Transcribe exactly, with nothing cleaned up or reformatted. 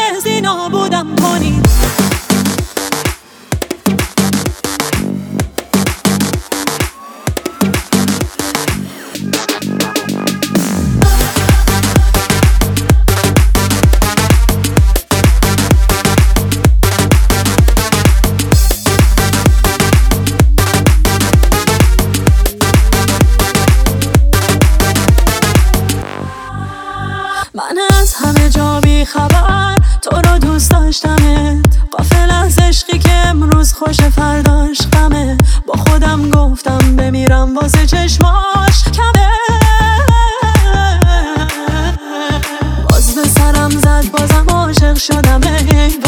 هرگز نابودم کنی. من از همه جا بی خبر تو رو دوست داشتمت، غافل از عشقی که امروز خوش فرداش غمه. با خودم گفتم بمیرم واسه چشماش کمه. باز به سرم زد بازم عاشق شدم، ای